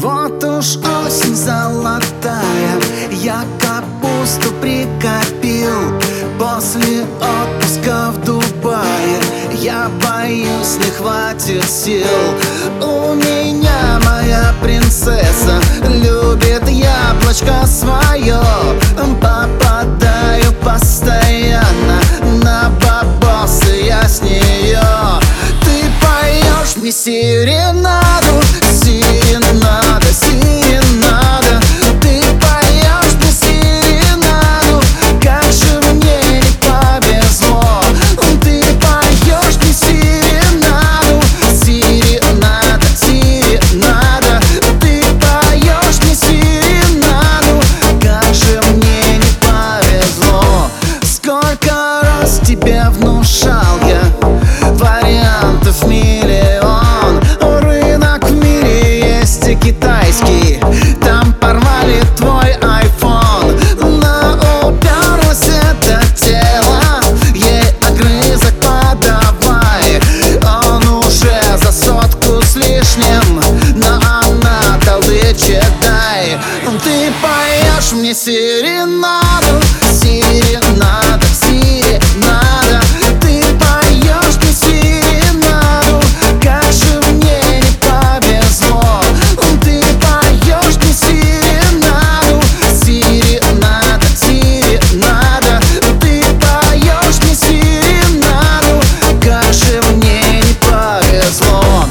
Вот уж осень золотая, я капусту прикопил. После отпуска в Дубае я боюсь, не хватит сил. У меня моя принцесса любит яблочко свое. Попадаю постоянно на бабосы я с нее. Ты поешь мне серенаду, серенада, серенада. Ты поешь мне серенаду, как же мне не повезло. Ты поешь мне серенаду, серенада, серенада. Ты поешь мне серенаду, как же мне не повезло. Сколько раз тебе внушал я вариантов миллион. Рынок в мире есть и китайский, там порвали твой айфон. Но уперлось это тело, ей огрызок подавай. Он уже за 100 с лишним, но она толдычит дай. Ты поешь мне серенаду, серенада, серенада. Ты поешь мне серенаду, как же мне не повезло. Ты поешь мне серенаду, серенада, серенада. Ты поешь мне серенаду, как же мне не повезло.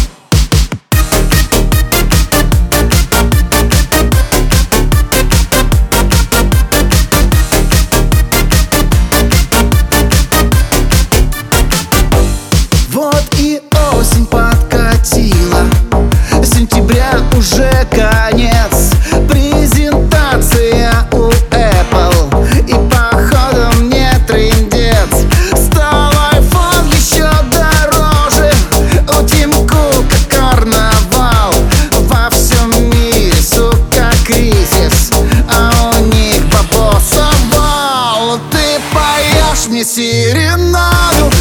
Вот и осень подкатила, сентября уже конец. Презентация у Apple, и походу мне трындец. Стал iPhone еще дороже, у Тим Кука карнавал. Во всем мире, сука, кризис, а у них бабосов вал. Ты поешь мне серенаду,